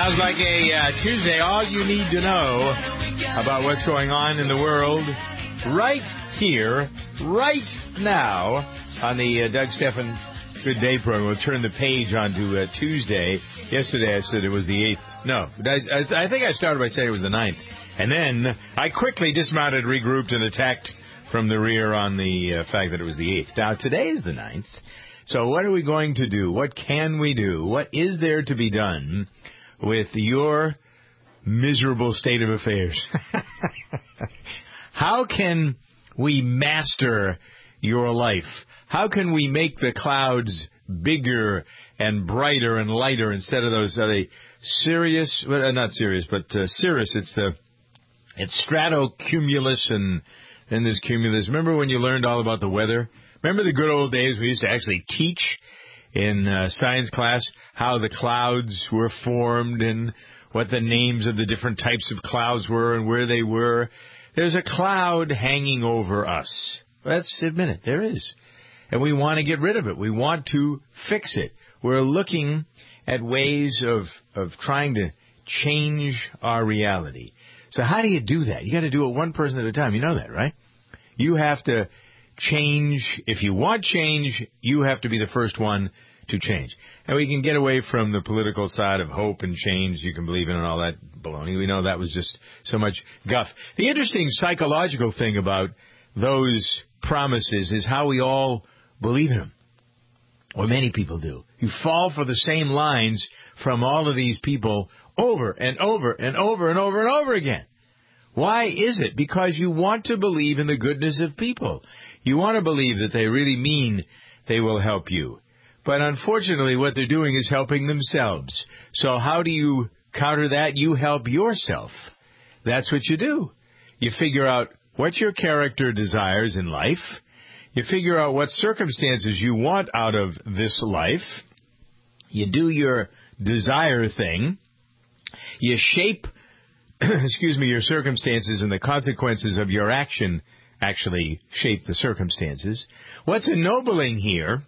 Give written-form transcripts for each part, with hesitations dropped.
Sounds like a Tuesday. All you need to know about what's going on in the world right here, right now on the Doug Stephan Good Day program. We'll turn the page onto Tuesday. Yesterday I said it was the 8th. No, I think I started by saying it was the 9th. And then I quickly dismounted, regrouped, and attacked from the rear on the fact that it was the 8th. Now, today is the 9th. So what are we going to do? What can we do? What is there to be done with your miserable state of affairs? How can we master your life? How can we make the clouds bigger and brighter and lighter instead of those, are they Sirius? Well, not Sirius, but Cirrus. It's stratocumulus and then there's cumulus. Remember when you learned all about the weather? Remember the good old days we used to actually teach in science class how the clouds were formed and what the names of the different types of clouds were and where they were? There's a cloud hanging over us. Let's admit it. There is. And we want to get rid of it. We want to fix it. We're looking at ways of trying to change our reality. So how do you do that? You got to do it one person at a time. You know that, right? You have to change. If you want change, you have to be the first one to change. And we can get away from the political side of hope and change you can believe in and all that baloney. We know that was just so much guff. The interesting psychological thing about those promises is how we all believe in them. Or many people do. You fall for the same lines from all of these people over and over and over and over and over again. Why is it? Because you want to believe in the goodness of people. You want to believe that they really mean they will help you. But unfortunately, what they're doing is helping themselves. So how do you counter that? You help yourself. That's what you do. You figure out what your character desires in life. You figure out what circumstances you want out of this life. You do your desire thing. You shape your circumstances, and the consequences of your action actually shape the circumstances. What's ennobling here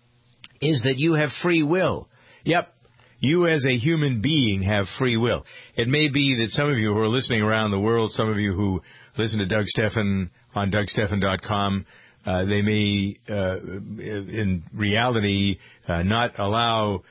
is that you have free will. Yep, you as a human being have free will. It may be that some of you who are listening around the world, some of you who listen to Doug Stephan on DougStephan.com, they may, in reality, not allow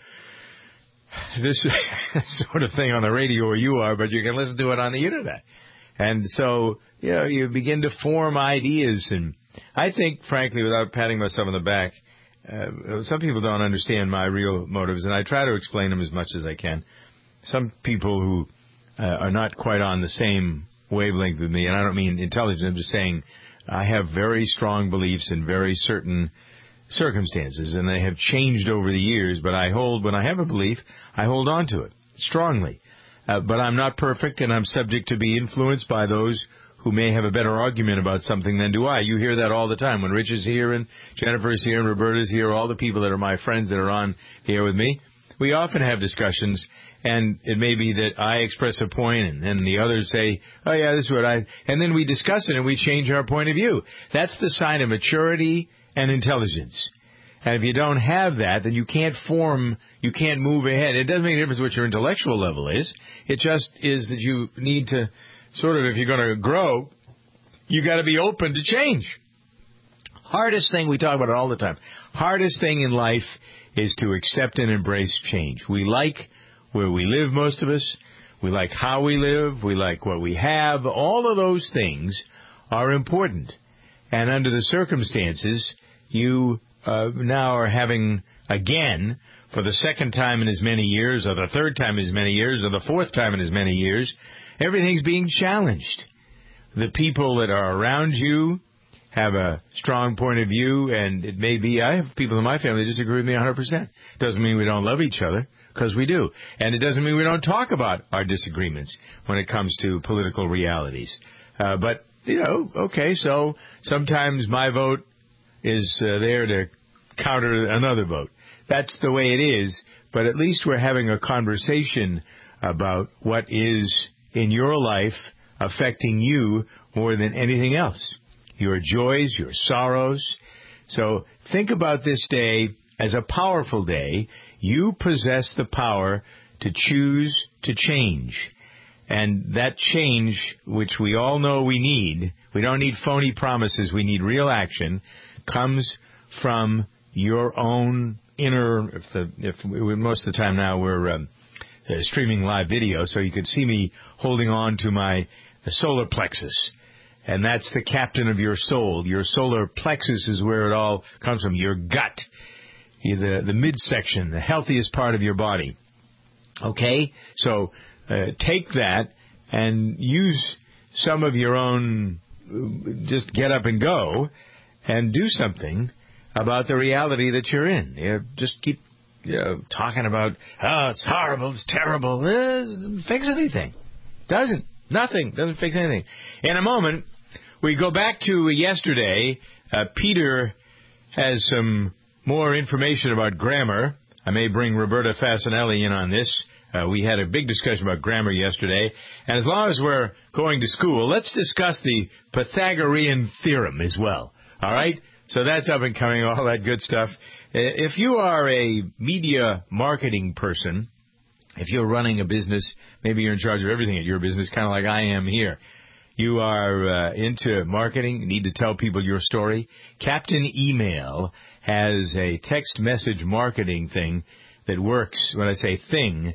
this sort of thing on the radio where you are, but you can listen to it on the internet. And so, you begin to form ideas. And I think, frankly, without patting myself on the back, some people don't understand my real motives, and I try to explain them as much as I can. Some people who are not quite on the same wavelength with me, and I don't mean intelligent, I'm just saying I have very strong beliefs in very certain circumstances, and they have changed over the years, but when I have a belief, I hold on to it strongly. But I'm not perfect, and I'm subject to be influenced by those who may have a better argument about something than do I. You hear that all the time. When Rich is here, and Jennifer is here, and Roberta's here, all the people that are my friends that are on here with me, we often have discussions, and it may be that I express a point, and then the others say, oh yeah, this is what and then we discuss it, and we change our point of view. That's the sign of maturity and intelligence. And if you don't have that, then you can't move ahead. It doesn't make a difference what your intellectual level is. It just is that you need to sort of, if you're going to grow, you got to be open to change. Hardest thing, we talk about it all the time, hardest thing in life is to accept and embrace change. We like where we live, most of us. We like how we live. We like what we have. All of those things are important. And under the circumstances, you now are having, again, for the second time in as many years, or the third time in as many years, or the fourth time in as many years, everything's being challenged. The people that are around you have a strong point of view, and it may be, I have people in my family that disagree with me 100%. Doesn't mean we don't love each other, because we do. And it doesn't mean we don't talk about our disagreements when it comes to political realities. But, okay, so sometimes my vote is there to counter another vote. That's the way it is, but at least we're having a conversation about what is in your life affecting you more than anything else. Your joys, your sorrows. So think about this day as a powerful day. You possess the power to choose to change. And that change, which we all know we need, we don't need phony promises, we need real action, comes from your own inner, most of the time now we're streaming live video, so you could see me holding on to my solar plexus. And that's the captain of your soul. Your solar plexus is where it all comes from, your gut, the midsection, the healthiest part of your body. Okay? So take that and use some of your own, just get up and go and do something about the reality that you're in. Just keep talking about, oh, it's horrible, it's terrible. It doesn't fix anything. Doesn't fix anything. In a moment, we go back to yesterday. Peter has some more information about grammar. I may bring Roberta Fasanelli in on this. We had a big discussion about grammar yesterday. And as long as we're going to school, let's discuss the Pythagorean theorem as well. All right? So that's up and coming, all that good stuff. If you are a media marketing person, if you're running a business, maybe you're in charge of everything at your business, kind of like I am here. You are into marketing, need to tell people your story. Captain Email has a text message marketing thing that works. When I say thing,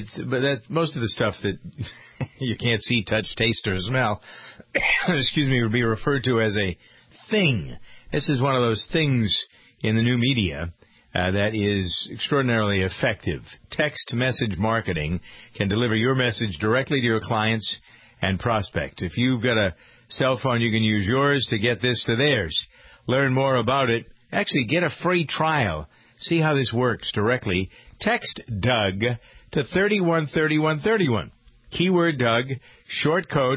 most of the stuff that you can't see, touch, taste, or smell, would be referred to as a thing. This is one of those things in the new media that is extraordinarily effective. Text message marketing can deliver your message directly to your clients and prospect. If you've got a cell phone, you can use yours to get this to theirs. Learn more about it. Actually, get a free trial. See how this works directly. Text Doug to 313131. Keyword Doug, short code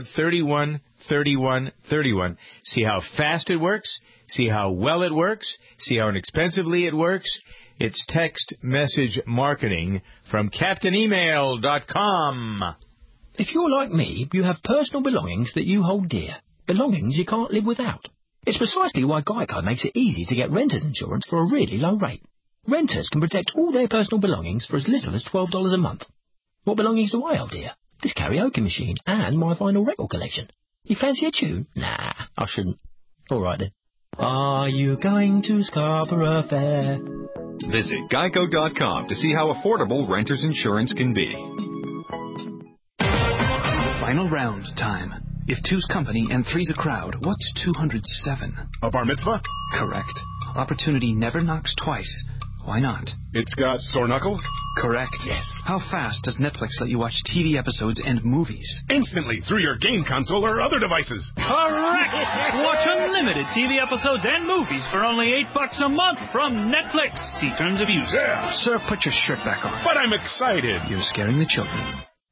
313131. See how fast it works. See how well it works. See how inexpensively it works. It's text message marketing from CaptainEmail.com. If you're like me, you have personal belongings that you hold dear. Belongings you can't live without. It's precisely why Geico makes it easy to get renter's insurance for a really low rate. Renters can protect all their personal belongings for as little as $12 a month. What belongings do I hold dear? This karaoke machine and my vinyl record collection. You fancy a tune? Nah, I shouldn't. All right then. Are you going to Scarborough Fair? Visit Geico.com to see how affordable renter's insurance can be. Final round time. If two's company and three's a crowd, what's 207? A bar mitzvah? Correct. Opportunity never knocks twice. Why not? It's got sore knuckles? Correct. Yes. How fast does Netflix let you watch TV episodes and movies? Instantly, through your game console or other devices. Correct! Watch unlimited TV episodes and movies for only $8 a month from Netflix. See terms of use. Yeah. Sir, put your shirt back on. But I'm excited. You're scaring the children.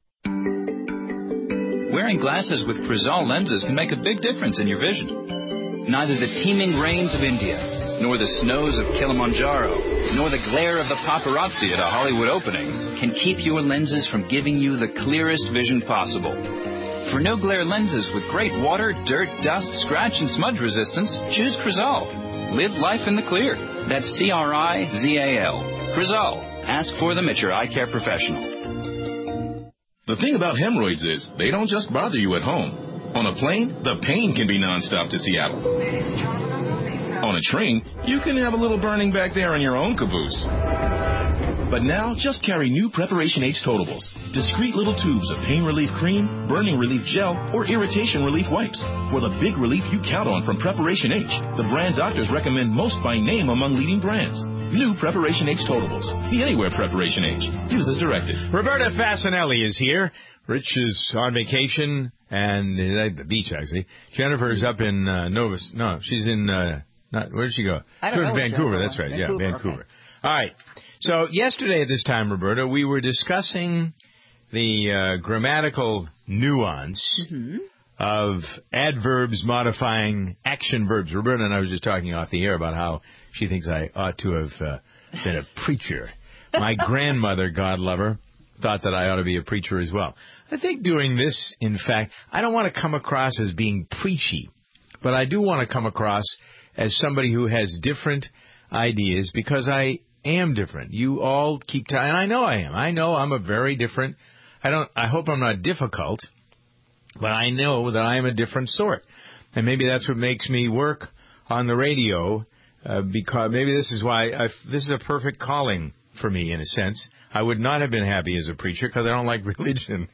Wearing glasses with Crizal lenses can make a big difference in your vision. Neither the teeming rains of India, nor the snows of Kilimanjaro, nor the glare of the paparazzi at a Hollywood opening can keep your lenses from giving you the clearest vision possible. For no-glare lenses with great water, dirt, dust, scratch, and smudge resistance, choose Crizal. Live life in the clear. That's Crizal. Crizal. Ask for them at your eye care professional. The thing about hemorrhoids is they don't just bother you at home. On a plane, the pain can be nonstop to Seattle. On a train, you can have a little burning back there in your own caboose. But now, just carry new Preparation H Totables. Discreet little tubes of pain relief cream, burning relief gel, or irritation relief wipes. For the big relief you count on from Preparation H, the brand doctors recommend most by name among leading brands. New Preparation H Totables. The Anywhere Preparation H. Use as directed. Roberta Fasanelli is here. Rich is on vacation and at the beach, actually. Jennifer's up in she's in where did she go? I don't know. Vancouver. That's right. Vancouver, yeah, Vancouver. Okay. All right. So yesterday at this time, Roberta, we were discussing the grammatical nuance of adverbs modifying action verbs. Roberta and I was just talking off the air about how she thinks I ought to have been a preacher. My grandmother, God love her, thought that I ought to be a preacher as well. I think doing this, in fact, I don't want to come across as being preachy, but I do want to come across as somebody who has different ideas because I am different. You all keep and I know I am. I know I'm a very different I hope I'm not difficult, but I know that I am a different sort. And maybe that's what makes me work on the radio, because maybe this is why this is a perfect calling for me, in a sense. I would not have been happy as a preacher because I don't like religion.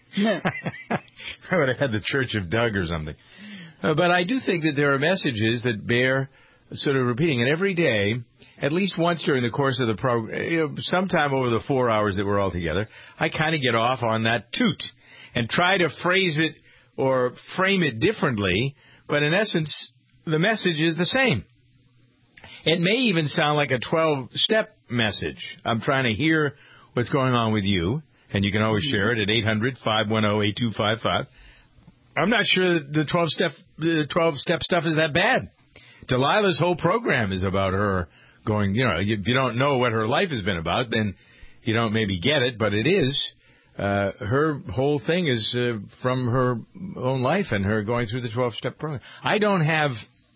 I would have had the Church of Doug or something. But I do think that there are messages that bear sort of repeating. And every day, at least once during the course of the program, sometime over the 4 hours that we're all together, I kind of get off on that toot and try to phrase it or frame it differently. But in essence, the message is the same. It may even sound like a 12-step message. I'm trying to hear what's going on with you, and you can always share it at 800-510-8255. I'm not sure that the 12-step stuff is that bad. Delilah's whole program is about her going, if you don't know what her life has been about, then you don't maybe get it, but it is. Her whole thing is from her own life and her going through the 12-step program. I don't have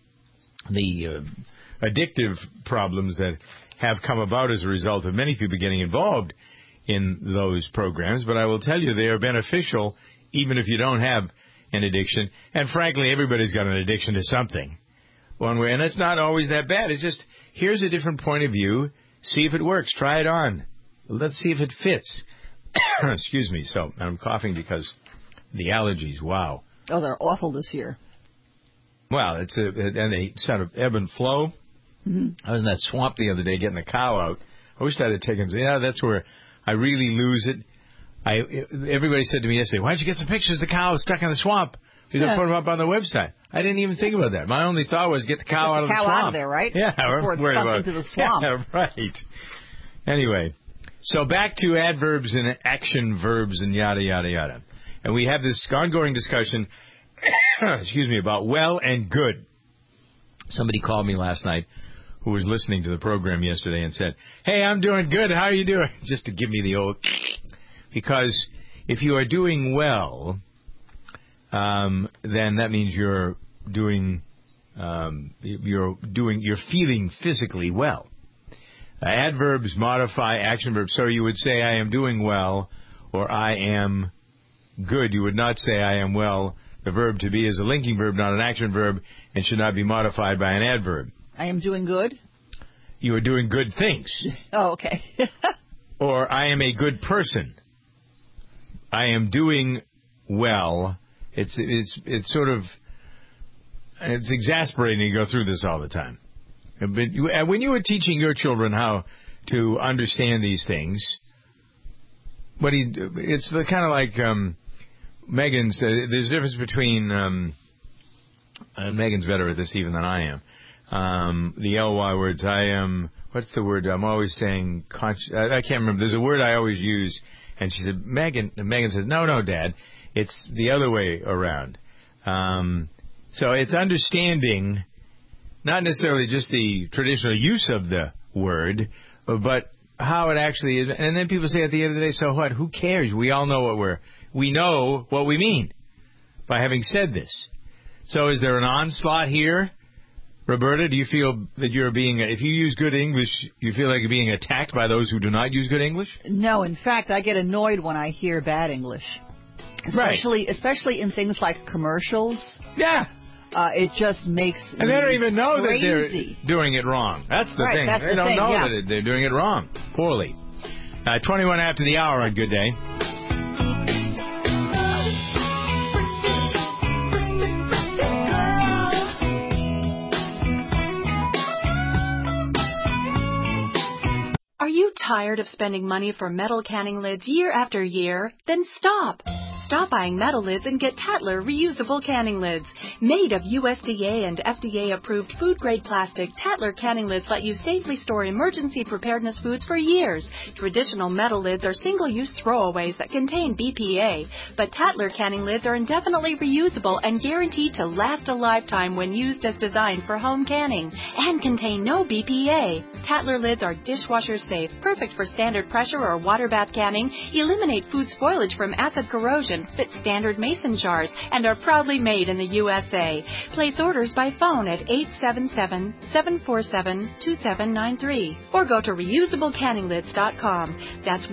the addictive problems that have come about as a result of many people getting involved in those programs, but I will tell you they are beneficial even if you don't have an addiction. And frankly, everybody's got an addiction to something one way, and it's not always that bad. It's just, here's a different point of view. See if it works. Try it on. Let's see if it fits. Excuse me. So I'm coughing because the allergies. Wow. Oh, they're awful this year. Well, and they sort of ebb and flow. Mm-hmm. I was in that swamp the other day getting the cow out. I wish I had taken. Yeah, that's where I really lose it. Everybody said to me yesterday, "Why don't you get some pictures of the cow stuck in the swamp? You can put them up on the website." I didn't even think about that. My only thought was get the cow out of the swamp. Out of there, right? Yeah, before it's stuck into the swamp. Yeah, right. Anyway, so back to adverbs and action verbs and yada yada yada, and we have this ongoing discussion. Excuse me, about well and good. Somebody called me last night who was listening to the program yesterday and said, "Hey, I'm doing good. How are you doing?" Just to give me the old... Because if you are doing well, then that means you're feeling physically well. Adverbs modify action verbs. So you would say, I am doing well, or I am good. You would not say, I am well. The verb to be is a linking verb, not an action verb, and should not be modified by an adverb. I am doing good? You are doing good things. Oh, okay. Or I am a good person. I am doing well. It's sort of, it's exasperating to go through this all the time. But when you were teaching your children how to understand these things, it's the kind of like Megan said. There's a difference between Megan's better at this even than I am. The ly words. I am. What's the word? I'm always saying. I can't remember. There's a word I always use. And she said, Megan says, no, Dad, it's the other way around. So it's understanding, not necessarily just the traditional use of the word, but how it actually is. And then people say at the end of the day, so what? Who cares? We all know we know what we mean by having said this. So is there an onslaught here? Roberta, do you feel that you're if you use good English, you feel like you're being attacked by those who do not use good English? No, in fact, I get annoyed when I hear bad English. Especially in things like commercials. Yeah. It just makes And they don't even know crazy. that they're doing it wrong. That's the thing. They don't know that they're doing it wrong. Poorly. 21 after the hour on Good Day. Are you tired of spending money for metal canning lids year after year? Then stop! Stop buying metal lids and get Tatler reusable canning lids. Made of USDA and FDA-approved food-grade plastic, Tatler canning lids let you safely store emergency preparedness foods for years. Traditional metal lids are single-use throwaways that contain BPA, but Tatler canning lids are indefinitely reusable and guaranteed to last a lifetime when used as designed for home canning, and contain no BPA. Tatler lids are dishwasher safe, perfect for standard pressure or water bath canning, eliminate food spoilage from acid corrosion, construction, fit standard mason jars, and are proudly made in the USA. Place orders by phone at 877-747-2793 or go to reusablecanninglids.com. That's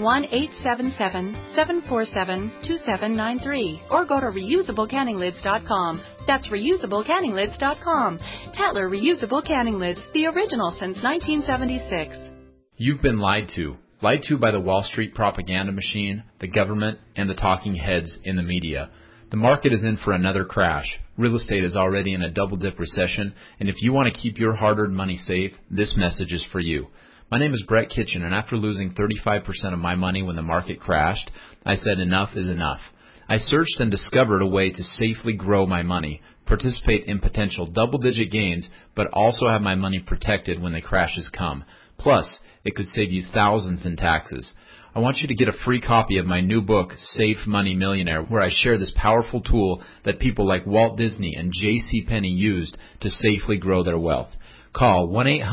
1-877-747-2793 or go to reusablecanninglids.com. That's reusablecanninglids.com. Tatler Reusable Canning Lids, the original since 1976. You've been lied to. Lied to by the Wall Street propaganda machine, the government, and the talking heads in the media. The market is in for another crash. Real estate is already in a double-dip recession, and if you want to keep your hard-earned money safe, this message is for you. My name is Brett Kitchen, and after losing 35% of my money when the market crashed, I said enough is enough. I searched and discovered a way to safely grow my money, participate in potential double-digit gains, but also have my money protected when the crashes come. Plus, it could save you thousands in taxes. I want you to get a free copy of my new book, Safe Money Millionaire, where I share this powerful tool that people like Walt Disney and J.C. Penney used to safely grow their wealth. Call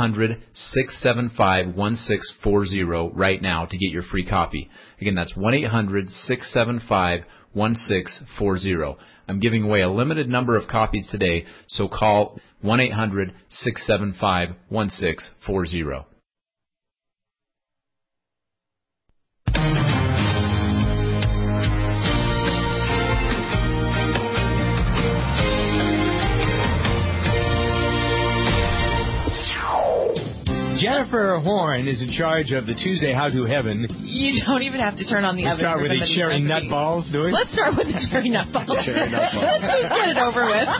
1-800-675-1640 right now to get your free copy. Again, that's 1-800-675-1640. I'm giving away a limited number of copies today, so call 1-800-675-1640. Jennifer Horn is in charge of the Tuesday How to Heaven. You don't even have to turn on the oven. Let's start with the cherry nut balls, do we? Let's start with the cherry nut balls. Cherry nut balls. Let's just get it over with.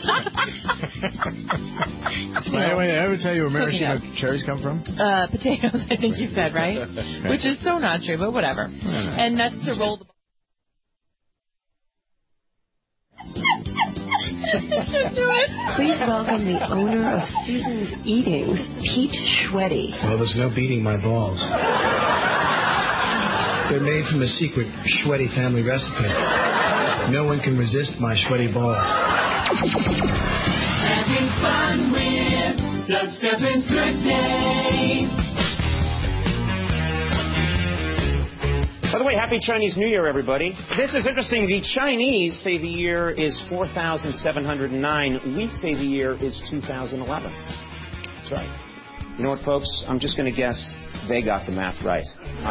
Wait, I ever tell you where maraschino cherries come from? Potatoes, I think you said, right? Which is so not true, but whatever. And nuts to roll the... Please welcome the owner of Susan's Eating, Pete Schweddy. Well, there's no beating my balls. They're made from a secret Schweddy family recipe. No one can resist my Schweddy balls. Having fun with Doug Steffens Good Day. By the way, happy Chinese New Year, everybody. This is interesting. The Chinese say the year is 4,709. We say the year is 2011. That's right. You know what, folks? I'm just going to guess they got the math right on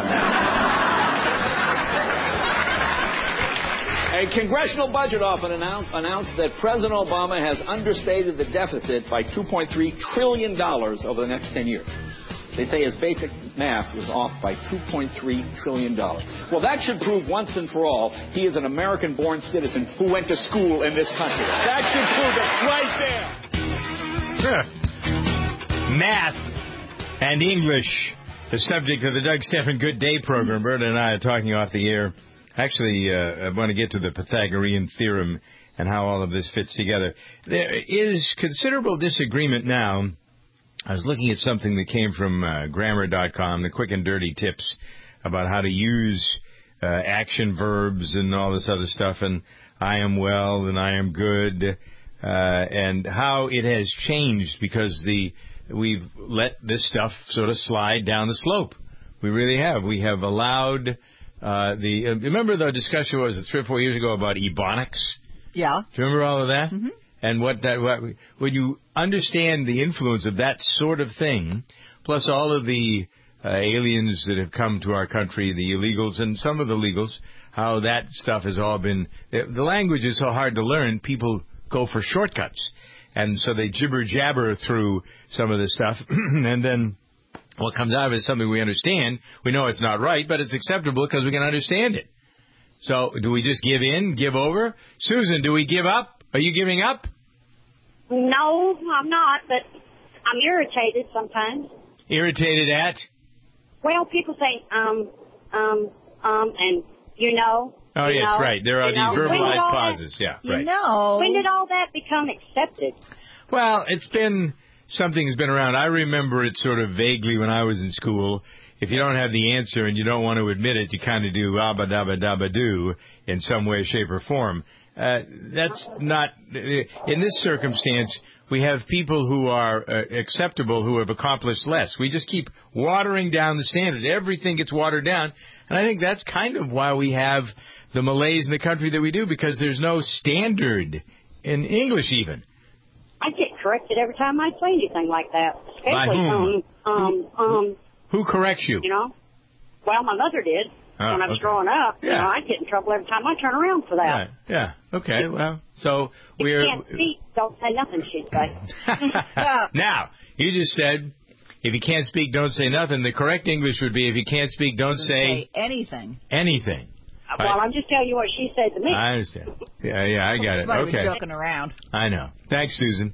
that. A congressional budget office announced that President Obama has understated the deficit by $2.3 trillion over the next 10 years. They say his basic math was off by $2.3 trillion. Well, that should prove once and for all he is an American-born citizen who went to school in this country. That should prove it right there. Math and English, the subject of the Doug Stephan Good Day program. Berta and I are talking off the air. Actually, I want to get to the Pythagorean theorem and how all of this fits together. There is considerable disagreement now. I was looking at something that came from grammar.com, the quick and dirty tips about how to use action verbs and all this other stuff, and I am well and I am good, and how it has changed because we've let this stuff sort of slide down the slope. We really have. We have allowed remember the discussion was 3 or 4 years ago about ebonics? Yeah. Do you remember all of that? Mm-hmm. And when you understand the influence of that sort of thing, plus all of the aliens that have come to our country, the illegals and some of the legals, how that stuff has all been... The language is so hard to learn, people go for shortcuts. And so they jibber-jabber through some of this stuff, and then what comes out of it is something we understand. We know it's not right, but it's acceptable because we can understand it. So do we just give in, give over? Susan, do we give up? Are you giving up? No, I'm not, but I'm irritated sometimes. Irritated at? Well, people say, and you know. Oh, yes, know, right. There are these verbalized pauses. Yeah, right. When did all that become accepted? Well, it's been something that's been around. I remember it sort of vaguely when I was in school. If you don't have the answer and you don't want to admit it, you kind of do abba-dabba-dabba-do in some way, shape, or form. That's not, in this circumstance, we have people who are acceptable who have accomplished less. We just keep watering down the standards. Everything gets watered down. And I think that's kind of why we have the malaise in the country that we do, because there's no standard in English even. I get corrected every time I say anything like that. Especially, by whom? Who corrects you? You know? Well, my mother did when I was growing up. Yeah. You know, I get in trouble every time I turn around for that. Right. Yeah. Okay. Well, so If you can't speak, don't say nothing, she'd say. Now, you just said, if you can't speak, don't say nothing. The correct English would be, if you can't speak, don't say anything. Anything. Well, I'm just telling you what she said to me. I understand. Yeah, I got it. Might Okay. be joking around. I know. Thanks, Susan.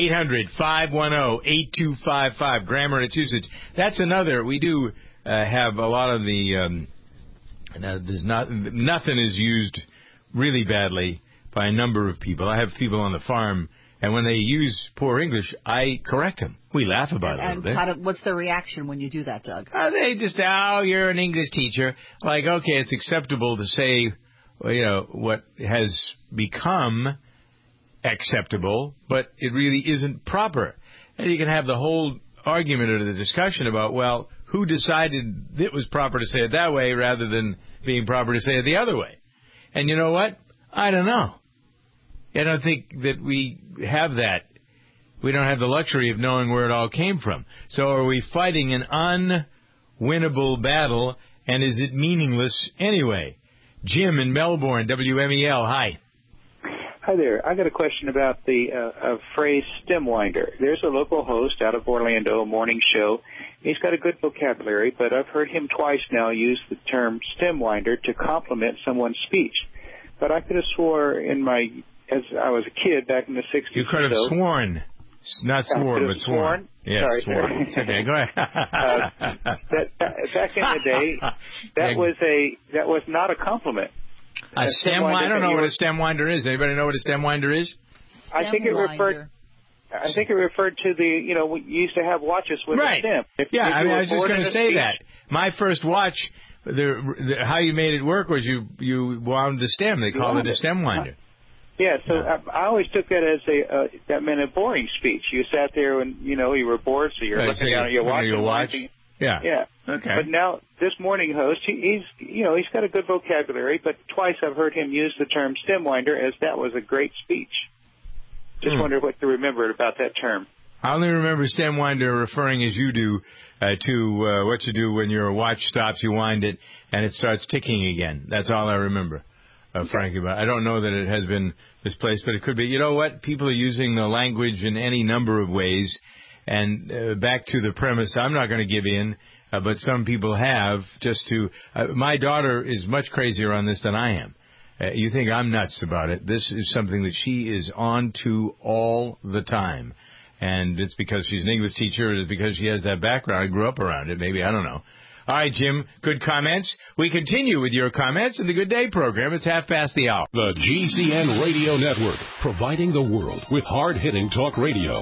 800-510-8255. Grammar and its usage. That's another. We do have a lot of the. There's nothing is used really badly by a number of people. I have people on the farm, and when they use poor English, I correct them. We laugh about it a little bit. What's the reaction when you do that, Doug? They just, you're an English teacher. Like, okay, it's acceptable to say, what has become acceptable, but it really isn't proper. And you can have the whole argument or the discussion about, well, who decided it was proper to say it that way rather than being proper to say it the other way? And you know what? I don't know. I don't think that we have that. We don't have the luxury of knowing where it all came from. So are we fighting an unwinnable battle, and is it meaningless anyway? Jim in Melbourne, WMEL, hi. Hi there. I got a question about the phrase stemwinder. There's a local host out of Orlando, a morning show. He's got a good vocabulary, but I've heard him twice now use the term stemwinder to compliment someone's speech. But I could have swore as I was a kid back in the 60s. You could have sworn. Not sworn, but sworn. Yes, Sorry. sworn. It's okay, go ahead. Back in the day, that was not a compliment. A stem winder? I don't know what a stem winder is. Anybody know what a stem winder is? I think it referred to the, we used to have watches with a stem. I was just going to say that. My first watch, how you made it work was you wound the stem. They call it a stem winder. Yeah, so I always took that as that meant a boring speech. You sat there and, you were bored, so you're looking down at your watch. Yeah. Yeah. Okay. But now this morning host, he's got a good vocabulary, but twice I've heard him use the term stemwinder as that was a great speech. Just wondered what you remembered about that term. I only remember stemwinder referring, as you do, to what you do when your watch stops, you wind it, and it starts ticking again. That's all I remember, frankly. But I don't know that it has been misplaced, but it could be. You know what? People are using the language in any number of ways. And back to the premise, I'm not going to give in, but some people have, just to... my daughter is much crazier on this than I am. You think I'm nuts about it. This is something that she is on to all the time. And it's because she's an English teacher, or it's because she has that background. I grew up around it, maybe, I don't know. All right, Jim, good comments. We continue with your comments in the Good Day program. It's 1:30. The GCN Radio Network, providing the world with hard-hitting talk radio.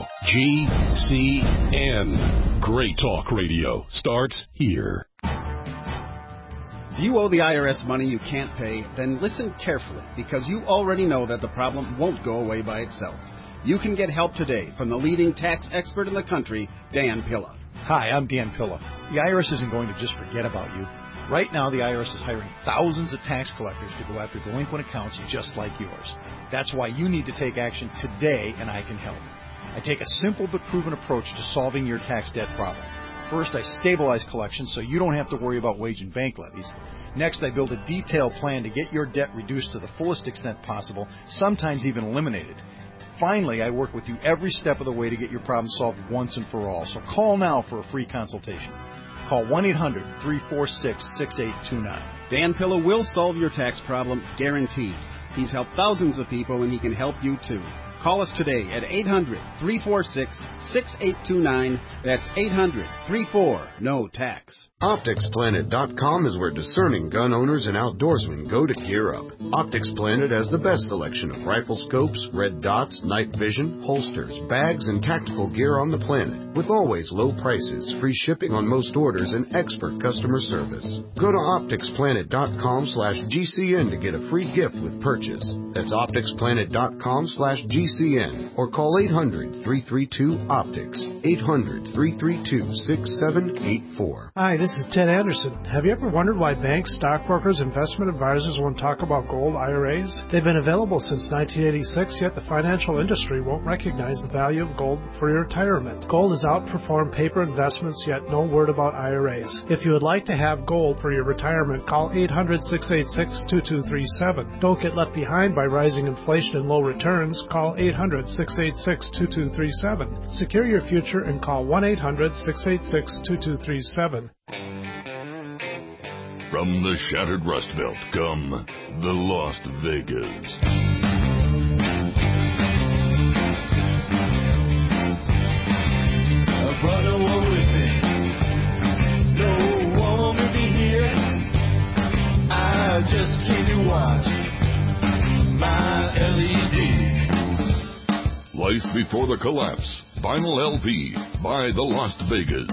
GCN. Great talk radio starts here. If you owe the IRS money you can't pay, then listen carefully, because you already know that the problem won't go away by itself. You can get help today from the leading tax expert in the country, Dan Pilla. Hi, I'm Dan Pilla. The IRS isn't going to just forget about you. Right now, the IRS is hiring thousands of tax collectors to go after delinquent accounts just like yours. That's why you need to take action today, and I can help. I take a simple but proven approach to solving your tax debt problem. First, I stabilize collections so you don't have to worry about wage and bank levies. Next, I build a detailed plan to get your debt reduced to the fullest extent possible, sometimes even eliminated. Finally, I work with you every step of the way to get your problem solved once and for all. So call now for a free consultation. Call 1-800-346-6829. Dan Pilla will solve your tax problem, guaranteed. He's helped thousands of people, and he can help you too. Call us today at 800-346-6829. That's 800-34-NO-TAX. OpticsPlanet.com is where discerning gun owners and outdoorsmen go to gear up. Optics Planet has the best selection of rifle scopes, red dots, night vision, holsters, bags, and tactical gear on the planet, with always low prices, free shipping on most orders, and expert customer service. Go to OpticsPlanet.com/GCN to get a free gift with purchase. That's OpticsPlanet.com/GCN. TCN or call 800-332-OPTICS, 800-332-6784. Hi, this is Ted Anderson. Have you ever wondered why banks, stockbrokers, investment advisors won't talk about gold IRAs? They've been available since 1986, yet the financial industry won't recognize the value of gold for your retirement. Gold has outperformed paper investments, yet no word about IRAs. If you would like to have gold for your retirement, call 800-686-2237. Don't get left behind by rising inflation and low returns. Call 800-686-2237. Secure your future and call 1-800-686-2237. From the shattered Rust Belt come the Las Vegas. Brother, walk with me. No one will be here. I just came to watch my LED. Life Before the Collapse. Vinyl LP by the Las Vegas.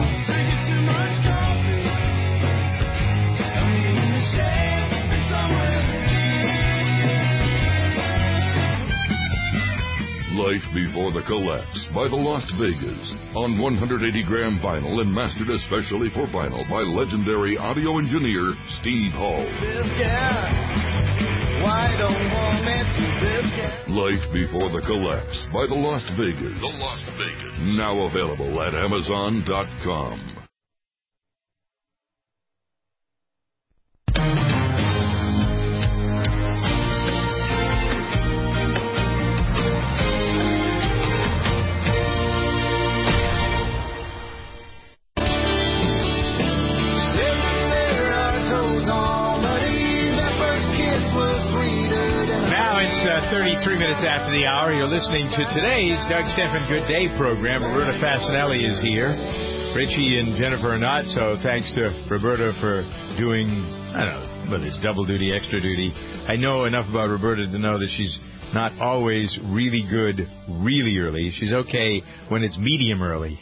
Life Before the Collapse by the Las Vegas on 180-gram vinyl and mastered especially for vinyl by legendary audio engineer Steve Hall. Life Before the Collapse by the Las Vegas. The Las Vegas. Now available at Amazon.com. Now it's 33 minutes after the hour. You're listening to today's Doug Stephan Good Day program. Roberta Fasanelli is here. Richie and Jennifer are not, so thanks to Roberta for doing, I don't know, whether it's double duty, extra duty. I know enough about Roberta to know that she's not always really good really early. She's okay when it's medium early.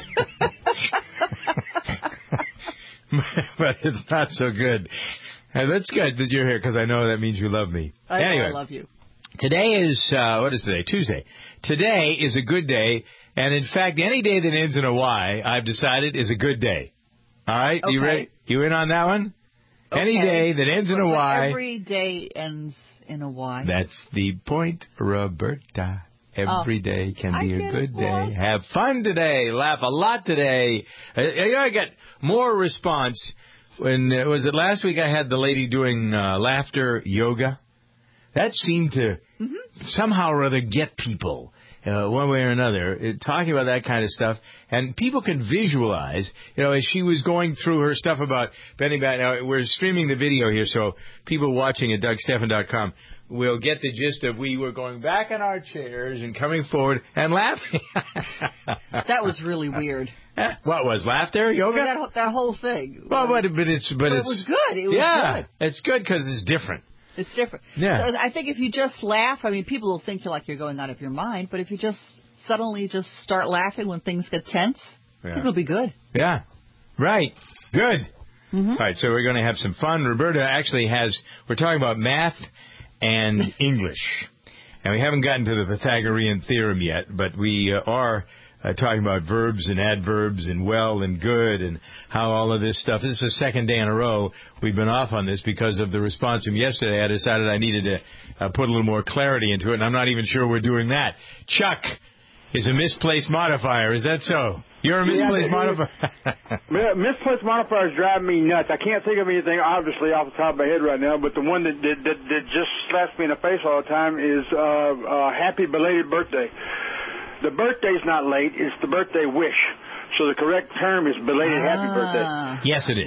But it's not so good. And that's good that you're here because I know that means you love me. Anyway, I love you. Today is, what is today? Tuesday. Today is a good day. And in fact, any day that ends in a Y, I've decided is a good day. All right? Okay. You ready? You in on that one? Okay. Any day that ends in a Y. Every day ends in a Y. That's the point, Roberta. Every day can be a good day. Have fun today. Laugh a lot today. I got more response. When was it last week I had the lady doing laughter yoga? That seemed to somehow or other get people one way or another, talking about that kind of stuff. And people can visualize, as she was going through her stuff about bending back. Now, we're streaming the video here, so people watching at DougStephan.com will get the gist of we were going back in our chairs and coming forward and laughing. That was really weird. What was laughter yoga? That whole thing. Well, but it was good. It was good. It's good because it's different. It's different. Yeah. So I think if you just laugh, people will think you're going out of your mind. But if you just suddenly just start laughing when things get tense, it'll be good. Yeah. Right. Good. All right. So we're going to have some fun. Roberta actually we're talking about math and English. And we haven't gotten to the Pythagorean theorem yet, but we are talking about verbs and adverbs and well and good and how all of this stuff. This is the second day in a row we've been off on this because of the response from yesterday. I decided I needed to put a little more clarity into it, and I'm not even sure we're doing that. Chuck is a misplaced modifier. Is that so? You're a misplaced modifier? Misplaced modifiers drive me nuts. I can't think of anything, obviously, off the top of my head right now, but the one that just slaps me in the face all the time is happy belated birthday. The birthday's not late. It's the birthday wish. So the correct term is belated happy birthday. Yes, it is.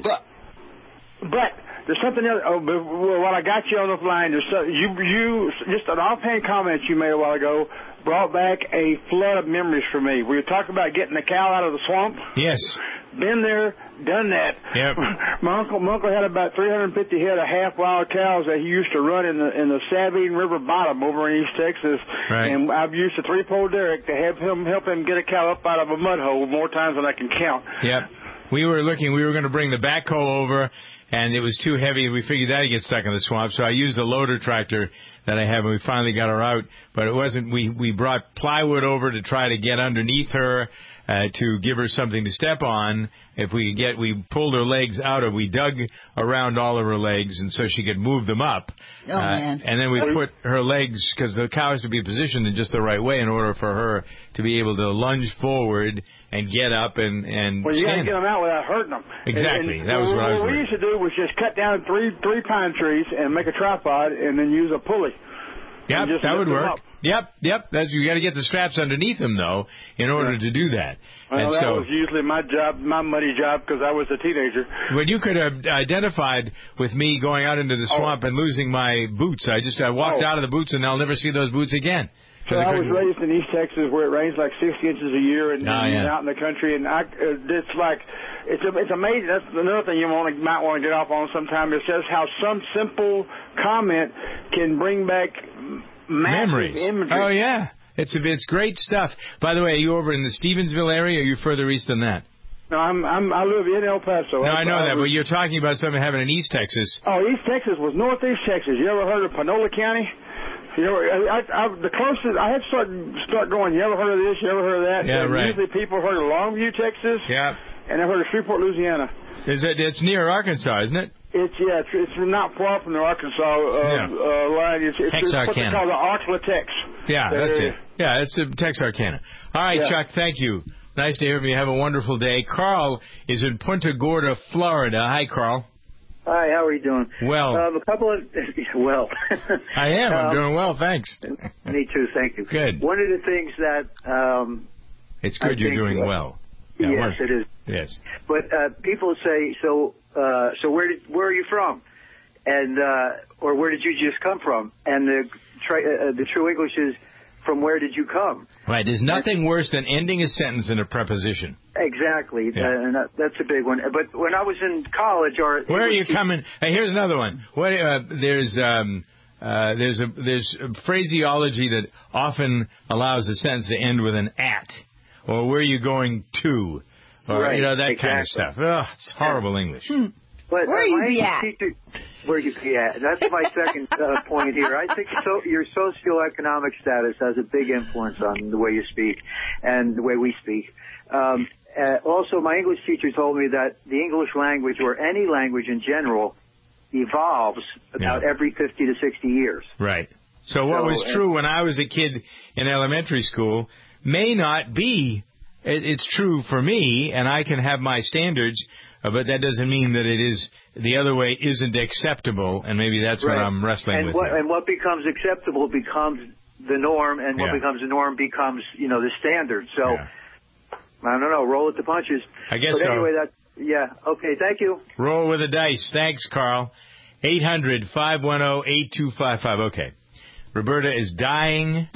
But there's something else. While I got you on the line, you just an offhand comment you made a while ago brought back a flood of memories for me. We were talking about getting the cow out of the swamp. Yes. Been there, done that. Yep. My uncle had about 350 head of half wild cows that he used to run in the Sabine River bottom over in East Texas. Right. And I've used a 3-pole derrick to help him get a cow up out of a mud hole more times than I can count. Yep. We were going to bring the backhoe over and it was too heavy. We figured that'd get stuck in the swamp, so I used a loader tractor that I have, and we finally got her out. But it wasn't. We brought plywood over to try to get underneath her to give her something to step on. If we pulled her legs out we dug around all of her legs, and so she could move them up. Oh, man. And then we put her legs, because the cow has to be positioned in just the right way in order for her to be able to lunge forward and get up and well, you got to stand get them out without hurting them. Exactly. And that was what I was What we doing. used to do was just cut down three pine trees and make a tripod and then use a pulley. Yep, that would work. Yep. You got to get the straps underneath them, though, in order to do that. Well, and that so, was usually my job, my muddy job, because I was a teenager. Well, you could have identified with me going out into the swamp and losing my boots. I walked out of the boots, and I'll never see those boots again. So I was raised in East Texas, where it rains like 60 inches a year, and out in the country, and it's amazing. That's another thing you might want to get off on sometime. It says how some simple comment can bring back memories. Imagery. Oh yeah, it's great stuff. By the way, are you over in the Stevensville area, or are you further east than that? No, I live in El Paso. No, I know that, but you're talking about something happening in East Texas. Oh, East Texas was Northeast Texas. You ever heard of Panola County? You know, the closest I had to start going. You ever heard of this? You ever heard of that? Yeah, right. Usually people heard of Longview, Texas. Yeah. And I've heard of Shreveport, Louisiana. It's near Arkansas, isn't it? It's not far from the Arkansas line. It's what they call the Arklatex. Yeah, that's it. Yeah, it's the Texarkana. All right, Chuck, thank you. Nice to hear from you. Have a wonderful day. Carl is in Punta Gorda, Florida. Hi, Carl. Hi, how are you doing? Well. I am. I'm doing well, thanks. Me too, thank you. Good. One of the things that... it's good you're doing well. Yeah, yes, it is. Yes. But people say, so where are you from? And or where did you just come from? And the true English is, from where did you come? Right. There's nothing worse than ending a sentence in a preposition. Exactly. Yeah. And that's a big one. But when I was in college, where are you coming? Hey, here's another one. There's phraseology that often allows a sentence to end with an at, or where are you going to, or that kind of stuff. Ugh, it's horrible English. But where you be at? Where you be at? That's my second point here. I think your socioeconomic status has a big influence on the way you speak and the way we speak. Also, my English teacher told me that the English language, or any language in general, evolves about every 50 to 60 years. Right. So what was true when I was a kid in elementary school may not be. It's true for me, and I can have my standards, but that doesn't mean that it is the other way isn't acceptable, and maybe that's what I'm wrestling with. And what becomes acceptable becomes the norm, and what becomes the norm becomes, the standard. So, I don't know, roll with the punches. I guess so. But anyway, okay, thank you. Roll with the dice. Thanks, Carl. 800-510-8255. Okay. Roberta is dying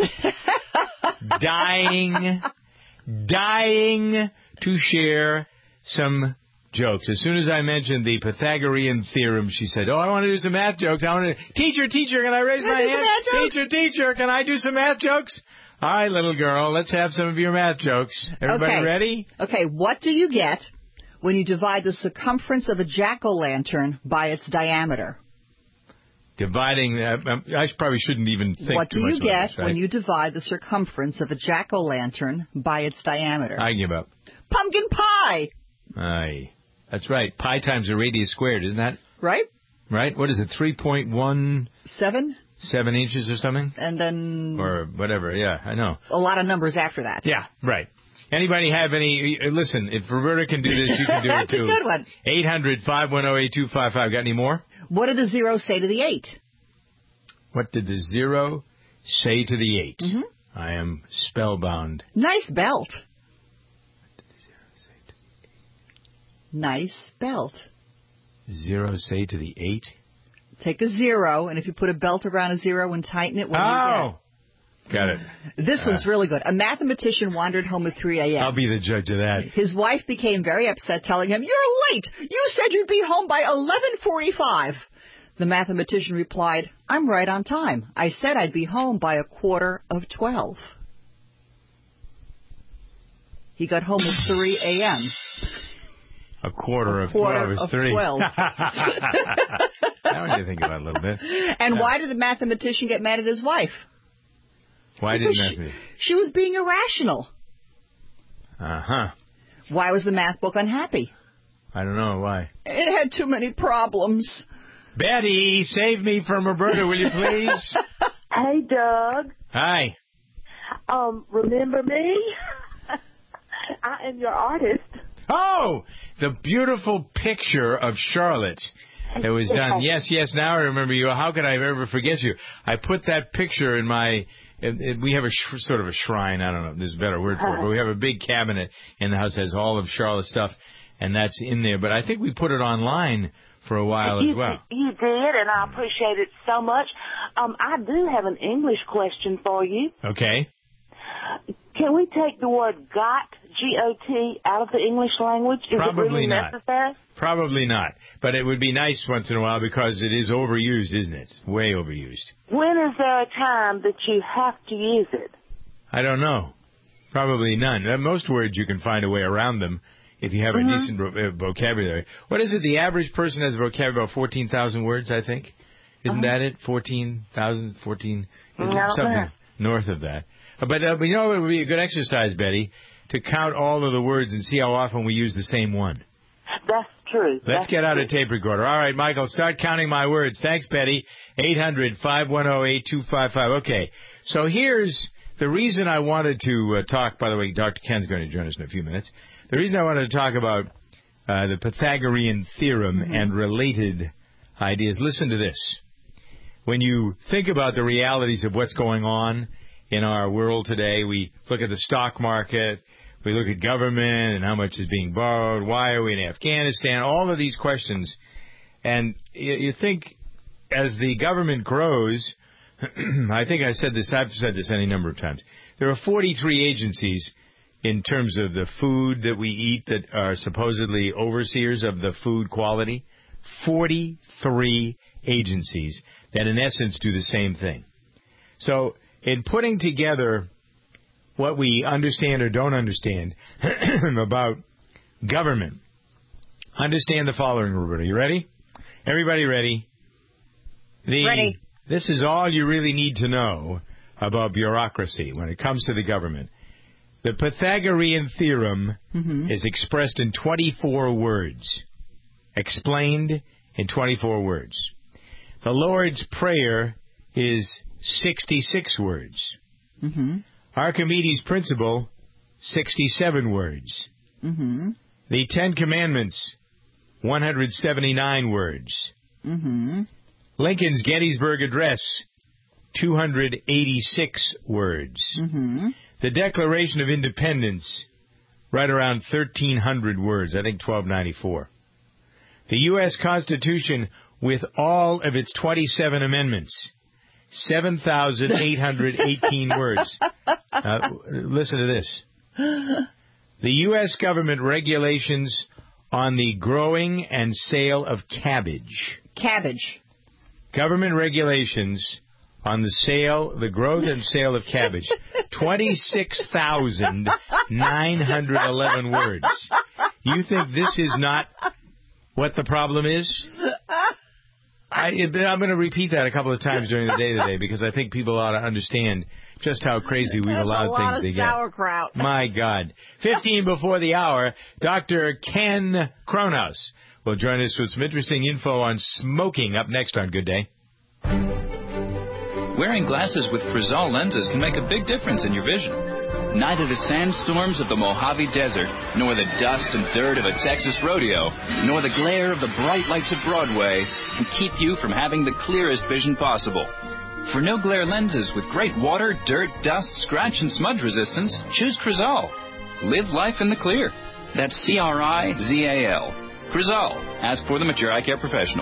to share some jokes. As soon as I mentioned the Pythagorean theorem, she said, I want to do some math jokes. Teacher, can I raise my hand? Teacher, can I do some math jokes? All right, little girl, let's have some of your math jokes. Everybody ready? Okay, what do you get when you divide the circumference of a jack-o'-lantern by its diameter? Dividing, I probably shouldn't even think what too much do you get this, right? when you divide the circumference of a jack-o'-lantern by its diameter? I give up. Pumpkin pie! Aye. That's right. Pi times the radius squared, isn't that? Right. Right? What is it, 3.17 inches or something? And then... Or whatever, yeah, I know. A lot of numbers after that. Yeah, right. Anybody have any... Listen, if Roberta can do this, you can do it too. That's a good one. 800-510-8255. Got any more? What did the 0 say to the 8? What did the 0 say to the 8? Mm-hmm. I am spellbound. Nice belt. What did the 0 say to the 8? Nice belt. 0 say to the 8? Take a 0, and if you put a belt around a 0 and tighten it, what do you get? Got it. This one's really good. A mathematician wandered home at 3 a.m. I'll be the judge of that. His wife became very upset, telling him, "You're late! You said you'd be home by 11:45. The mathematician replied, "I'm right on time. I said I'd be home by 11:45. He got home at 3 a.m. A quarter of 12 is 3. 12. Now I need to think about it a little bit. And why did the mathematician get mad at his wife? Why did that? She was being irrational. Uh-huh. Why was the math book unhappy? I don't know why. It had too many problems. Betty, save me from Roberta, will you please? Hey, Doug. Hi. Remember me? I am your artist. Oh, the beautiful picture of Charlotte that was done. Yes, now I remember you. How could I ever forget you? I put that picture in my... we have sort of a shrine. I don't know if there's a better word for it, but we have a big cabinet in the house that has all of Charlotte's stuff, and that's in there. But I think we put it online for a while as well. You did, and I appreciate it so much. I do have an English question for you. Okay. Can we take the word got, G-O-T, out of the English language? Is Probably it really not. necessary? Probably not. But it would be nice once in a while because it is overused, isn't it? Way overused. When is there a time that you have to use it? I don't know. Probably none. Most words you can find a way around them if you have a decent vocabulary. What is it? The average person has a vocabulary of 14,000 words, I think. Isn't that it? 14,000, 14, something north of that. But you know it would be a good exercise, Betty, to count all of the words and see how often we use the same one. That's true. Let's get out a tape recorder. All right, Michael, start counting my words. Thanks, Betty. 800-510-8255. Okay, so here's the reason I wanted to talk. By the way, Dr. Ken's going to join us in a few minutes. The reason I wanted to talk about the Pythagorean theorem and related ideas. Listen to this. When you think about the realities of what's going on in our world today, we look at the stock market, we look at government and how much is being borrowed, why are we in Afghanistan, all of these questions. And you think as the government grows, I think I've said this any number of times, there are 43 agencies in terms of the food that we eat that are supposedly overseers of the food quality. 43 agencies that in essence do the same thing. So in putting together what we understand or don't understand about government, understand the following, Roberta. You ready? Everybody ready? Ready. This is all you really need to know about bureaucracy when it comes to the government. The Pythagorean theorem is expressed in 24 words. Explained in 24 words. The Lord's Prayer is 66 words. Archimedes' Principle, 67 words. The Ten Commandments, 179 words. Lincoln's Gettysburg Address, 286 words. The Declaration of Independence, right around 1,300 words, I think 1,294. The U.S. Constitution, with all of its 27 amendments, 7,818 words. Listen to this. The U.S. government regulations on the growing and sale of cabbage. Cabbage. Government regulations on the growth and sale of cabbage. 26,911 words. You think this is not what the problem is? I'm going to repeat that a couple of times during the day today because I think people ought to understand just how crazy we've allowed things to get. Sauerkraut. My God. 15 before the hour, Dr. Ken Kronos will join us with some interesting info on smoking up next on Good Day. Wearing glasses with Frizal lenses can make a big difference in your vision. Neither the sandstorms of the Mojave Desert, nor the dust and dirt of a Texas rodeo, nor the glare of the bright lights of Broadway can keep you from having the clearest vision possible. For no-glare lenses with great water, dirt, dust, scratch, and smudge resistance, choose Crizal. Live life in the clear. That's C-R-I-Z-A-L. Crizal. Ask for them at your eye care professional.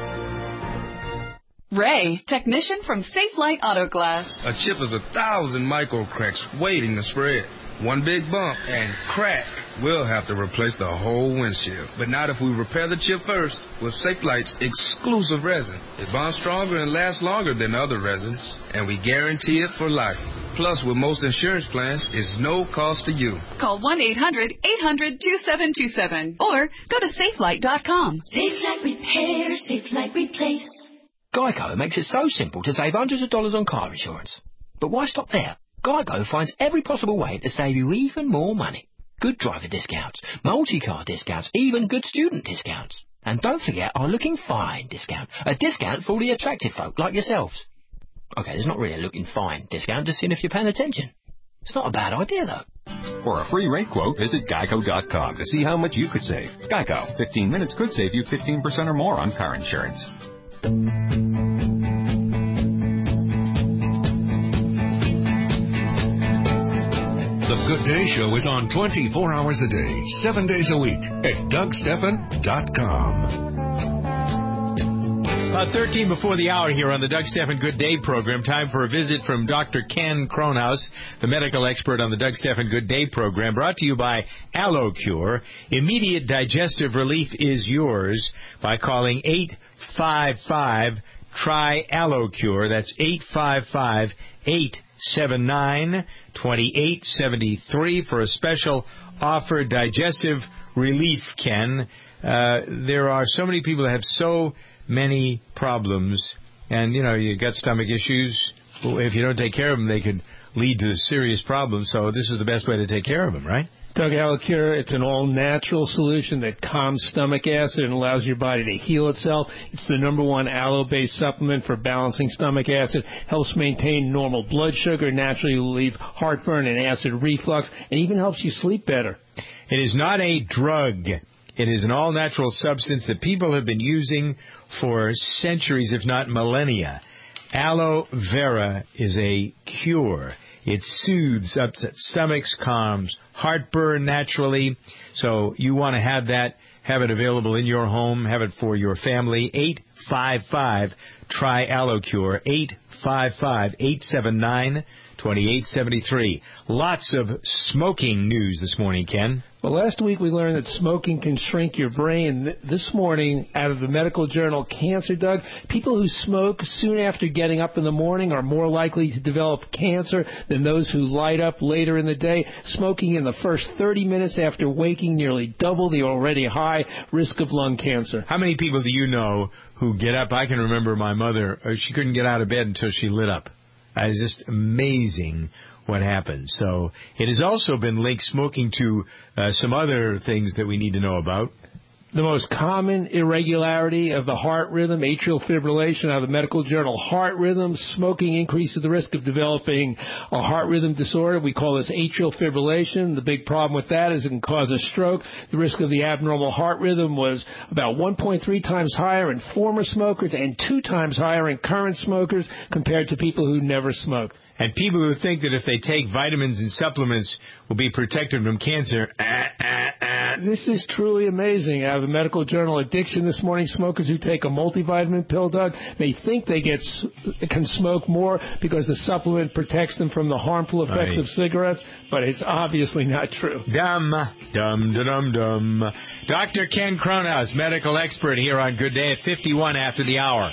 Ray, technician from Safe Light Auto Glass. A chip is 1,000 micro cracks waiting to spread. One big bump and crack. We'll have to replace the whole windshield. But not if we repair the chip first with Safe Light's exclusive resin. It bonds stronger and lasts longer than other resins, and we guarantee it for life. Plus, with most insurance plans, it's no cost to you. Call 1-800-800-2727 or go to safelight.com. Safelite Repair, Safelite Replace. Geico makes it so simple to save hundreds of dollars on car insurance. But why stop there? Geico finds every possible way to save you even more money. Good driver discounts, multi-car discounts, even good student discounts. And don't forget our Looking Fine discount, a discount for all the attractive folk like yourselves. Okay, there's not really a Looking Fine discount, just seeing if you're paying attention. It's not a bad idea, though. For a free rate quote, visit geico.com to see how much you could save. Geico, 15 minutes could save you 15% or more on car insurance. The Good Day Show is on 24 hours a day, 7 days a week at DougStephan.com. About 13 before the hour here on the Doug Stephan Good Day program. Time for a visit from Dr. Ken Kronhaus, the medical expert on the Doug Stephan Good Day program, brought to you by AlloCure. Immediate digestive relief is yours by calling 855-TRY-AlloCure. That's 855-879-2873 for a special offer, digestive relief, Ken. There are so many people that have so many problems, and you got stomach issues. If you don't take care of them, they could lead to serious problems. So this is the best way to take care of them, right? Doug, AlloCure, it's an all-natural solution that calms stomach acid and allows your body to heal itself. It's the #1 aloe-based supplement for balancing stomach acid, helps maintain normal blood sugar, naturally relieve heartburn and acid reflux, and even helps you sleep better. It is not a drug. It is an all-natural substance that people have been using for centuries, if not millennia. Aloe vera is a cure. It soothes upset stomachs, calms heartburn naturally. So you want to have that, have it available in your home, have it for your family. 855-TRY-AlloCure, 855-879-2873. Lots of smoking news this morning, Ken. Well, last week we learned that smoking can shrink your brain. This morning, out of the medical journal Cancer, Doug, people who smoke soon after getting up in the morning are more likely to develop cancer than those who light up later in the day. Smoking in the first 30 minutes after waking nearly double the already high risk of lung cancer. How many people do you know who get up? I can remember my mother, she couldn't get out of bed until she lit up. It's just amazing what happens. So it has also been linked, smoking, to some other things that we need to know about. The most common irregularity of the heart rhythm, atrial fibrillation, out of the medical journal Heart Rhythm. Smoking increases the risk of developing a heart rhythm disorder. We call this atrial fibrillation. The big problem with that is it can cause a stroke. The risk of the abnormal heart rhythm was about 1.3 times higher in former smokers and 2 times higher in current smokers compared to people who never smoked. And people who think that if they take vitamins and supplements will be protected from cancer. This is truly amazing. Out of the medical journal Addiction this morning, smokers who take a multivitamin pill, Doug, may think they can smoke more because the supplement protects them from the harmful effects of cigarettes, but it's obviously not true. Dum. Dr. Ken Kronhaus, medical expert here on Good Day at 51 after the hour.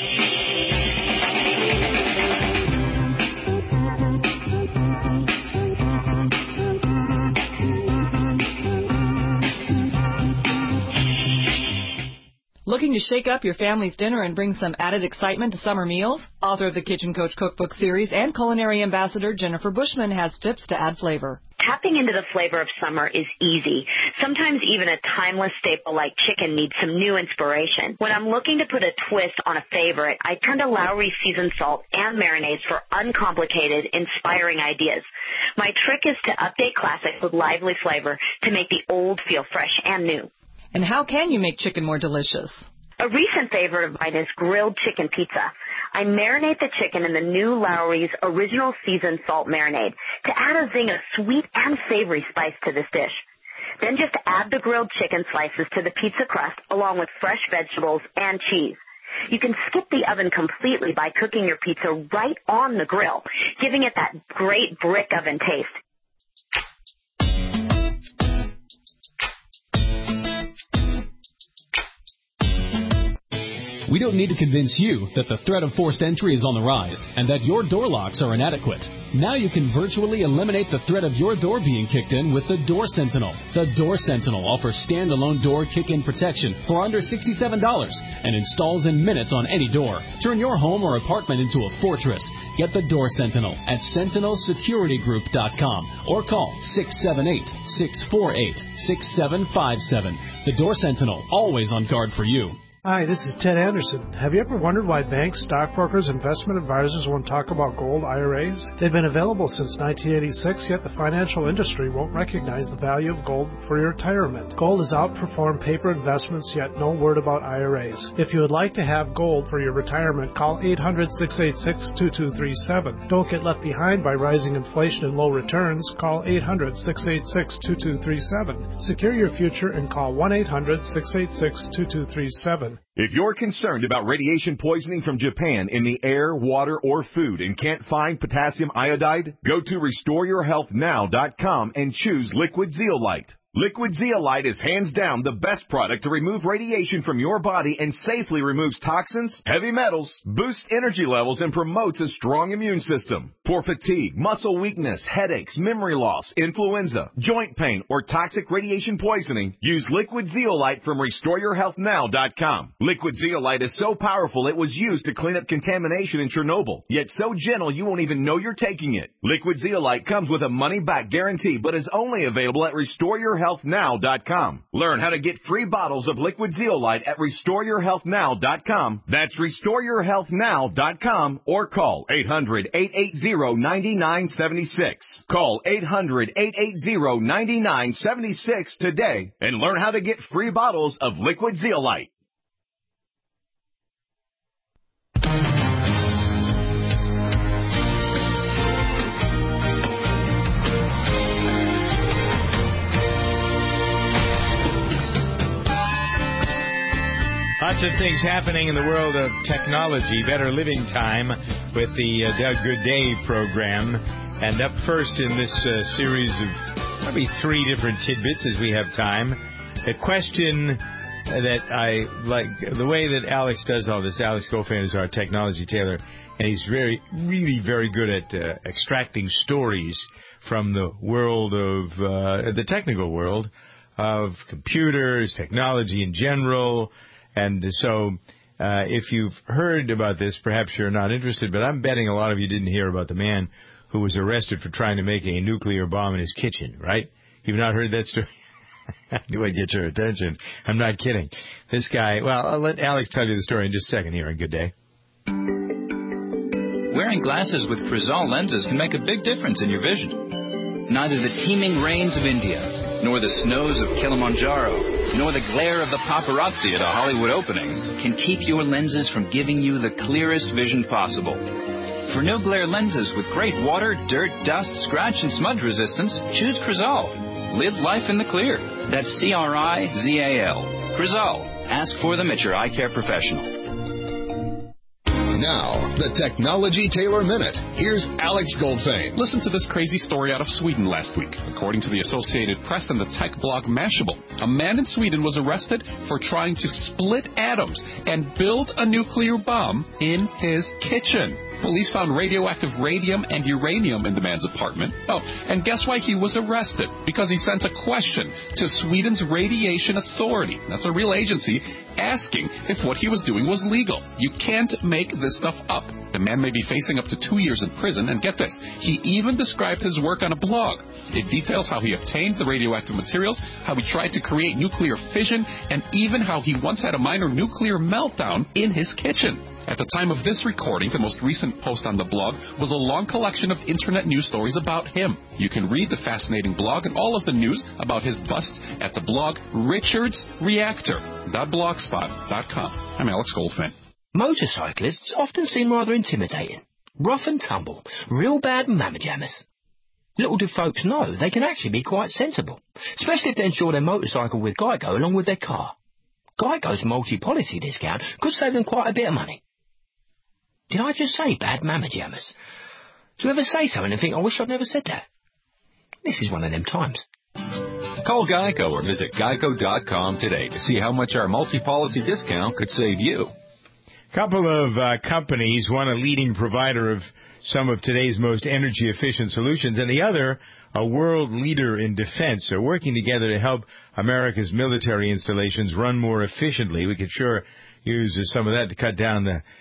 Looking to shake up your family's dinner and bring some added excitement to summer meals? Author of the Kitchen Coach Cookbook series and culinary ambassador Jennifer Bushman has tips to add flavor. Tapping into the flavor of summer is easy. Sometimes even a timeless staple like chicken needs some new inspiration. When I'm looking to put a twist on a favorite, I turn to Lawry's seasoned salt and marinades for uncomplicated, inspiring ideas. My trick is to update classics with lively flavor to make the old feel fresh and new. And how can you make chicken more delicious? A recent favorite of mine is grilled chicken pizza. I marinate the chicken in the new Lawry's original seasoned salt marinade to add a zing of sweet and savory spice to this dish. Then just add the grilled chicken slices to the pizza crust along with fresh vegetables and cheese. You can skip the oven completely by cooking your pizza right on the grill, giving it that great brick oven taste. We don't need to convince you that the threat of forced entry is on the rise and that your door locks are inadequate. Now you can virtually eliminate the threat of your door being kicked in with the Door Sentinel. The Door Sentinel offers standalone door kick-in protection for under $67 and installs in minutes on any door. Turn your home or apartment into a fortress. Get the Door Sentinel at sentinelsecuritygroup.com or call 678-648-6757. The Door Sentinel, always on guard for you. Hi, this is Ted Anderson. Have you ever wondered why banks, stockbrokers, investment advisors won't talk about gold IRAs? They've been available since 1986, yet the financial industry won't recognize the value of gold for your retirement. Gold has outperformed paper investments, yet no word about IRAs. If you would like to have gold for your retirement, call 800-686-2237. Don't get left behind by rising inflation and low returns. Call 800-686-2237. Secure your future and call 1-800-686-2237. If you're concerned about radiation poisoning from Japan in the air, water, or food and can't find potassium iodide, go to RestoreYourHealthNow.com and choose Liquid Zeolite. Liquid Zeolite is hands down the best product to remove radiation from your body and safely removes toxins, heavy metals, boosts energy levels, and promotes a strong immune system. For fatigue, muscle weakness, headaches, memory loss, influenza, joint pain, or toxic radiation poisoning, use Liquid Zeolite from RestoreYourHealthNow.com. Liquid Zeolite is so powerful it was used to clean up contamination in Chernobyl, yet so gentle you won't even know you're taking it. Liquid Zeolite comes with a money-back guarantee, but is only available at RestoreYourHealthNow.com. Learn how to get free bottles of Liquid Zeolite at RestoreYourHealthNow.com. That's RestoreYourHealthNow.com or call 800-880-9976. Call 800-880-9976 today and learn how to get free bottles of Liquid Zeolite. Lots of things happening in the world of technology. Better Living Time with the Doug Goodday program. And up first in this series of probably three different tidbits as we have time. A question that I like, the way that Alex does all this. Alex Goldfein is our technology tailor, and he's really very good at extracting stories from the world of the technical world of computers, technology in general. And so if you've heard about this, perhaps you're not interested, but I'm betting a lot of you didn't hear about the man who was arrested for trying to make a nuclear bomb in his kitchen, right? You've not heard that story? I knew I'd get your attention. I'm not kidding. This guy, well, I'll let Alex tell you the story in just a second here on Good Day. Wearing glasses with Crizal lenses can make a big difference in your vision. Neither the teeming rains of India, nor the snows of Kilimanjaro, nor the glare of the paparazzi at a Hollywood opening can keep your lenses from giving you the clearest vision possible. For no glare lenses with great water, dirt, dust, scratch, and smudge resistance, choose Crizal. Live life in the clear. That's C-R-I-Z-A-L. Crizal. Ask for them at your eye care professional. Now, the Technology Tailor Minute. Here's Alex Goldfein. Listen to this crazy story out of Sweden last week. According to the Associated Press and the tech blog Mashable, a man in Sweden was arrested for trying to split atoms and build a nuclear bomb in his kitchen. Police found radioactive radium and uranium in the man's apartment. Oh, and guess why he was arrested? Because he sent a question to Sweden's Radiation Authority. That's a real agency, asking if what he was doing was legal. You can't make this stuff up. The man may be facing up to 2 years in prison, and get this, he even described his work on a blog. It details how he obtained the radioactive materials, how he tried to create nuclear fission, and even how he once had a minor nuclear meltdown in his kitchen. At the time of this recording, the most recent post on the blog was a long collection of internet news stories about him. You can read the fascinating blog and all of the news about his bust at the blog richardsreactor.blogspot.com. I'm Alex Goldfein. Motorcyclists often seem rather intimidating. Rough and tumble, real bad mamma jammers. Little do folks know they can actually be quite sensible, especially if they insure their motorcycle with Geico along with their car. Geico's multi-policy discount could save them quite a bit of money. Did I just say bad mamma jammers? Do you ever say something and think, I wish I'd never said that? This is one of them times. Call Geico or visit geico.com today to see how much our multi-policy discount could save you. Couple of companies, one a leading provider of some of today's most energy-efficient solutions, and the other a world leader in defense, are working together to help America's military installations run more efficiently. We could sure use some of that to cut down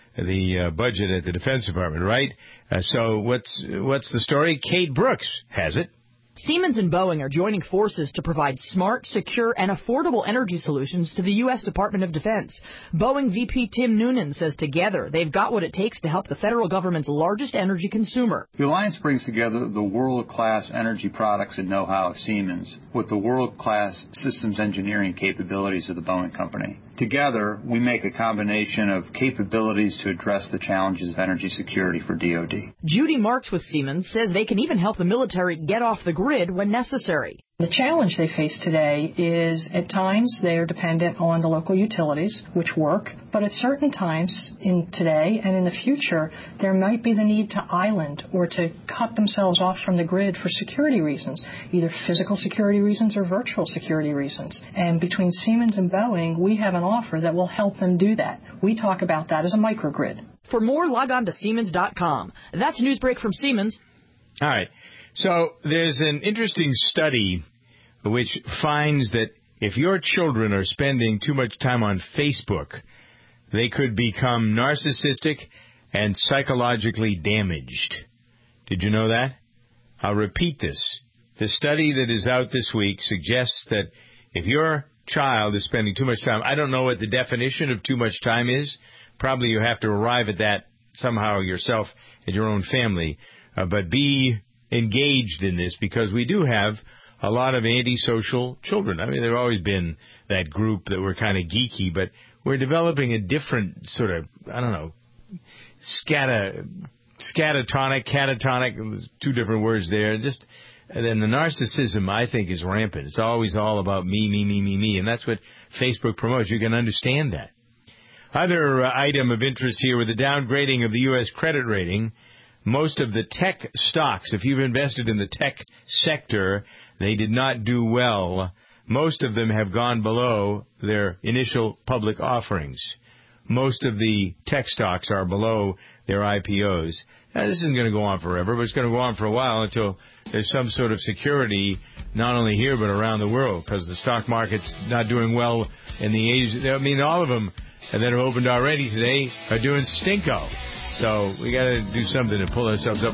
the budget at the Defense Department, right? So what's the story? Kate Brooks has it. Siemens and Boeing are joining forces to provide smart, secure, and affordable energy solutions to the U.S. Department of Defense. Boeing VP Tim Noonan says together they've got what it takes to help the federal government's largest energy consumer. The alliance brings together the world-class energy products and know-how of Siemens with the world-class systems engineering capabilities of the Boeing company. Together, we make a combination of capabilities to address the challenges of energy security for DoD. Judy Marks with Siemens says they can even help the military get off the grid when necessary. The challenge they face today is at times they are dependent on the local utilities, which work, but at certain times in today and in the future, there might be the need to island or to cut themselves off from the grid for security reasons, either physical security reasons or virtual security reasons. And between Siemens and Boeing, we have an offer that will help them do that. We talk about that as a microgrid. For more, log on to Siemens.com. That's Newsbreak from Siemens. All right. So there's an interesting study which finds that if your children are spending too much time on Facebook, they could become narcissistic and psychologically damaged. Did you know that? I'll repeat this. The study that is out this week suggests that if your child is spending too much time, I don't know what the definition of too much time is. Probably you have to arrive at that somehow yourself at your own family. But be engaged in this, because we do have a lot of antisocial children. I mean, there have always been that group that were kind of geeky, but we're developing a different sort of, I don't know, catatonic, two different words there. And then the narcissism, I think, is rampant. It's always all about me, and that's what Facebook promotes. You can understand that. Other item of interest here with the downgrading of the U.S. credit rating. Most of the tech stocks, if you've invested in the tech sector, they did not do well. Most of them have gone below their initial public offerings. Most of the tech stocks are below their IPOs. Now, this isn't going to go on forever, but it's going to go on for a while until there's some sort of security, not only here but around the world, because the stock market's not doing well in the Asia. I mean, all of them that have opened already today are doing stinko. So we got to do something to pull ourselves up.